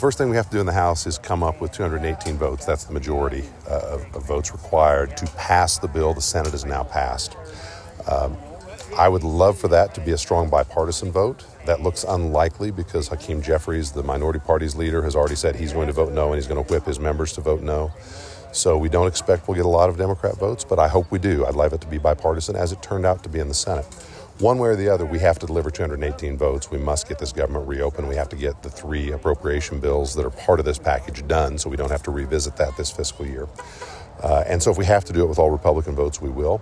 First thing we have to do in the House is come up with 218 votes. That's the majority of votes required to pass the bill the Senate has now passed. I would love for that to be a strong bipartisan vote. That looks unlikely because Hakeem Jeffries, the minority party's leader, has already said he's going to vote no and he's going to whip his members to vote no. So we don't expect we'll get a lot of Democrat votes, but I hope we do. I'd love it to be bipartisan, as it turned out to be in the Senate. One way or the other, we have to deliver 218 votes. We must get this government reopened. We have to get the 3 appropriation bills that are part of this package done so we don't have to revisit that this fiscal year. And so if we have to do it with all Republican votes, we will.